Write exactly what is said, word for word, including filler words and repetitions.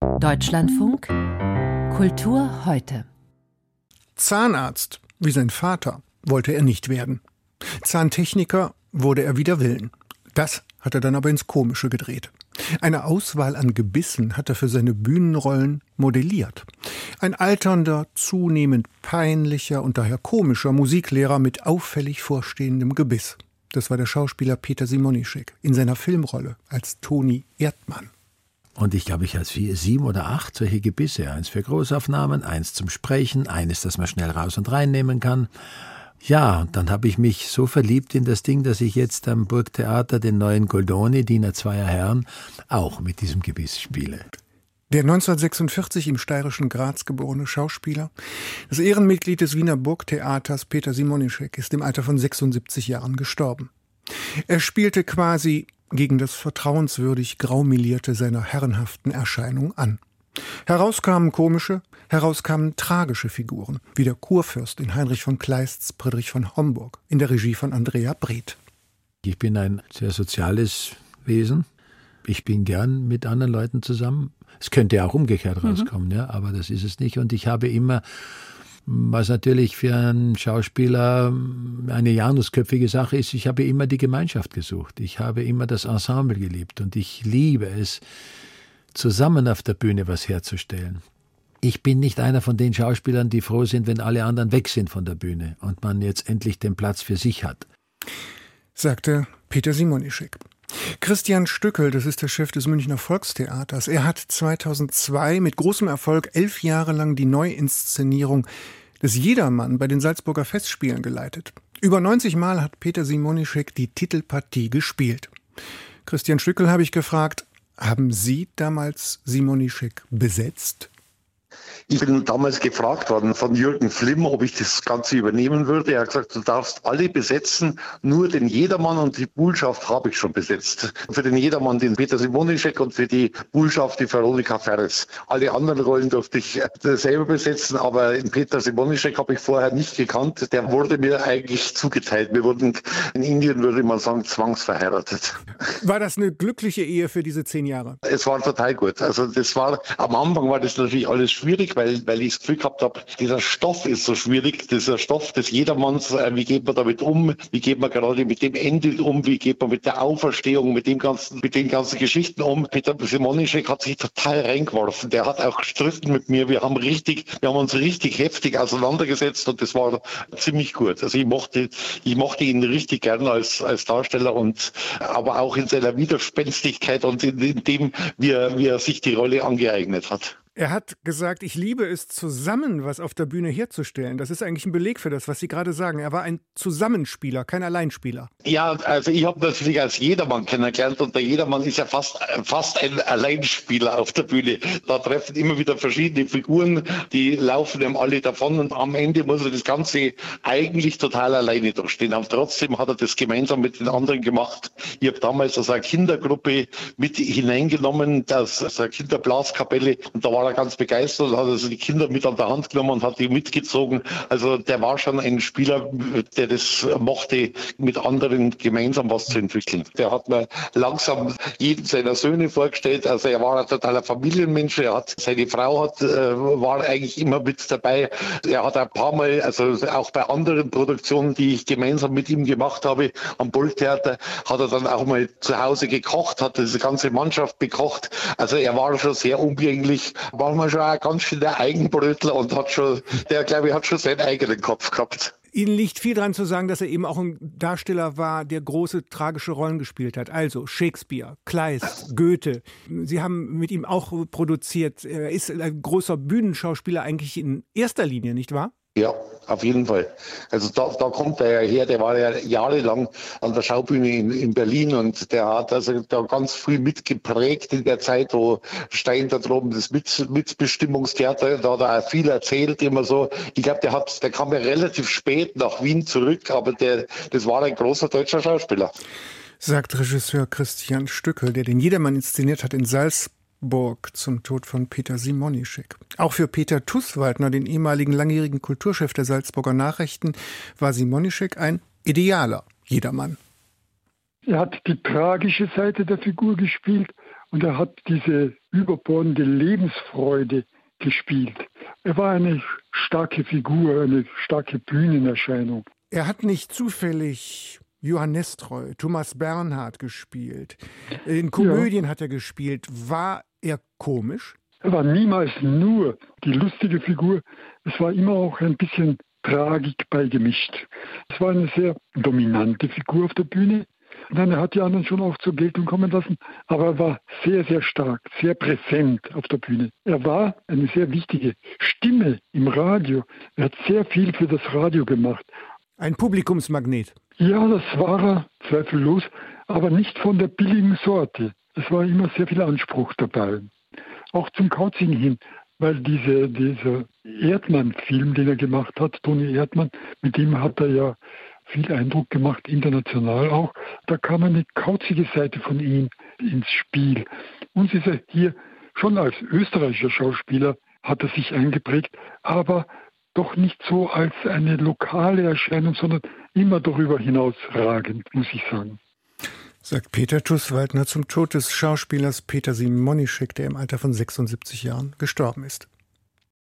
Deutschlandfunk Kultur heute. Zahnarzt, wie sein Vater, wollte er nicht werden. Zahntechniker wurde er wider Willen. Das hat er dann aber ins Komische gedreht. Eine Auswahl an Gebissen hat er für seine Bühnenrollen modelliert. Ein alternder, zunehmend peinlicher und daher komischer Musiklehrer mit auffällig vorstehendem Gebiss. Das war der Schauspieler Peter Simonischek in seiner Filmrolle als Toni Erdmann. Und ich glaube, ich hatte vier, sieben oder acht solche Gebisse. Eins für Großaufnahmen, eins zum Sprechen, eines, das man schnell raus und reinnehmen kann. Ja, und dann habe ich mich so verliebt in das Ding, dass ich jetzt am Burgtheater den neuen Goldoni, Diener zweier Herren, auch mit diesem Gebiss spiele. Der neunzehnhundertsechsundvierzig im steirischen Graz geborene Schauspieler, das Ehrenmitglied des Wiener Burgtheaters Peter Simonischek, ist im Alter von sechsundsiebzig Jahren gestorben. Er spielte quasi gegen das vertrauenswürdig Graumelierte seiner herrenhaften Erscheinung an. Heraus kamen komische, heraus kamen tragische Figuren, wie der Kurfürst in Heinrich von Kleists Friedrich von Homburg, in der Regie von Andrea Breth. Ich bin ein sehr soziales Wesen. Ich bin gern mit anderen Leuten zusammen. Es könnte ja auch umgekehrt rauskommen, mhm. ja, aber das ist es nicht. Und ich habe immer, was natürlich für einen Schauspieler eine janusköpfige Sache ist, ich habe immer die Gemeinschaft gesucht. Ich habe immer das Ensemble geliebt und ich liebe es, zusammen auf der Bühne was herzustellen. Ich bin nicht einer von den Schauspielern, die froh sind, wenn alle anderen weg sind von der Bühne und man jetzt endlich den Platz für sich hat. Sagte Peter Simonischek. Christian Stückel, das ist der Chef des Münchner Volkstheaters. Er hat zweitausendzwei mit großem Erfolg elf Jahre lang die Neuinszenierung des Jedermann bei den Salzburger Festspielen geleitet. Über neunzig Mal hat Peter Simonischek die Titelpartie gespielt. Christian Stückel habe ich gefragt, haben Sie damals Simonischek besetzt? Ich bin damals gefragt worden von Jürgen Flimm, ob ich das Ganze übernehmen würde. Er hat gesagt, du darfst alle besetzen, nur den Jedermann, und die Buhlschaft habe ich schon besetzt. Für den Jedermann den Peter Simonischek und für die Buhlschaft die Veronika Ferres. Alle anderen Rollen durfte ich selber besetzen, aber den Peter Simonischek habe ich vorher nicht gekannt. Der wurde mir eigentlich zugeteilt. Wir wurden, in Indien würde man sagen, zwangsverheiratet. War das eine glückliche Ehe für diese zehn Jahre? Es war total gut. Also das war, am Anfang war das natürlich alles schwierig, weil, weil ich das Gefühl gehabt habe, dieser Stoff ist so schwierig, dieser Stoff des Jedermanns, äh, wie geht man damit um, wie geht man gerade mit dem Ende um, wie geht man mit der Auferstehung, mit dem ganzen, mit den ganzen Geschichten um. Peter Simonischek hat sich total reingeworfen, der hat auch gestritten mit mir, wir haben richtig, wir haben uns richtig heftig auseinandergesetzt und das war ziemlich gut. Also ich mochte, ich mochte ihn richtig gern als, als Darsteller und, aber auch in seiner Widerspenstigkeit und in, in dem, wie er, wie er sich die Rolle angeeignet hat. Er hat gesagt, ich liebe es, zusammen was auf der Bühne herzustellen. Das ist eigentlich ein Beleg für das, was Sie gerade sagen. Er war ein Zusammenspieler, kein Alleinspieler. Ja, also ich habe natürlich als Jedermann kennengelernt und der Jedermann ist ja fast, fast ein Alleinspieler auf der Bühne. Da treffen immer wieder verschiedene Figuren, die laufen ihm alle davon und am Ende muss er das Ganze eigentlich total alleine durchstehen. Aber trotzdem hat er das gemeinsam mit den anderen gemacht. Ich habe damals also eine Kindergruppe mit hineingenommen, das also eine Kinderblaskapelle, und da war er ganz begeistert und hat also die Kinder mit an der Hand genommen und hat die mitgezogen. Also der war schon ein Spieler, der das mochte, mit anderen gemeinsam was zu entwickeln. Der hat mir langsam jeden seiner Söhne vorgestellt. Also er war ein totaler Familienmensch. Er hat, seine Frau hat, war eigentlich immer mit dabei. Er hat ein paar Mal, also auch bei anderen Produktionen, die ich gemeinsam mit ihm gemacht habe, am Burgtheater, hat er dann auch mal zu Hause gekocht, hat diese ganze Mannschaft bekocht. Also er war schon sehr umgänglich. War man schon ein ganz schöner Eigenbrötler und hat schon, der glaube ich hat schon seinen eigenen Kopf gehabt. Ihnen liegt viel daran zu sagen, dass er eben auch ein Darsteller war, der große tragische Rollen gespielt hat. Also Shakespeare, Kleist, Goethe. Sie haben mit ihm auch produziert. Er ist ein großer Bühnenschauspieler eigentlich in erster Linie, nicht wahr? Ja, auf jeden Fall. Also da, da kommt er ja her, der war ja jahrelang an der Schaubühne in, in Berlin und der hat also da ganz viel mitgeprägt in der Zeit, wo Stein da droben das Mit, Mitbestimmungstheater, da hat er auch viel erzählt, immer so. Ich glaube, der hat, der kam ja relativ spät nach Wien zurück, aber der, das war ein großer deutscher Schauspieler. Sagt Regisseur Christian Stückel, der den Jedermann inszeniert hat in Salzburg zum Tod von Peter Simonischek. Auch für Peter Tuswaldner, den ehemaligen langjährigen Kulturchef der Salzburger Nachrichten, war Simonischek ein idealer Jedermann. Er hat die tragische Seite der Figur gespielt Und er hat diese überbordende Lebensfreude gespielt. Er war eine starke Figur, eine starke Bühnenerscheinung. Er hat nicht zufällig Johann Nestroy, Thomas Bernhard gespielt. In Komödien ja. hat er gespielt. War er komisch? Er war niemals nur die lustige Figur. Es war immer auch ein bisschen Tragik beigemischt. Es war eine sehr dominante Figur auf der Bühne. Nein, er hat die anderen schon auch zur Geltung kommen lassen, aber er war sehr, sehr stark, sehr präsent auf der Bühne. Er war eine sehr wichtige Stimme im Radio. Er hat sehr viel für das Radio gemacht. Ein Publikumsmagnet. Ja, das war er, zweifellos, aber nicht von der billigen Sorte. Es war immer sehr viel Anspruch dabei. Auch zum Kauzing hin, weil diese, dieser Erdmann-Film, den er gemacht hat, Toni Erdmann, mit dem hat er ja viel Eindruck gemacht, international auch. Da kam eine kauzige Seite von ihm ins Spiel. Uns ist er hier schon als österreichischer Schauspieler, hat er sich eingeprägt, aber doch nicht so als eine lokale Erscheinung, sondern immer darüber hinausragend, muss ich sagen. Sagt Peter Tuss-Waldner zum Tod des Schauspielers Peter Simonischek, der im Alter von sechsundsiebzig Jahren gestorben ist.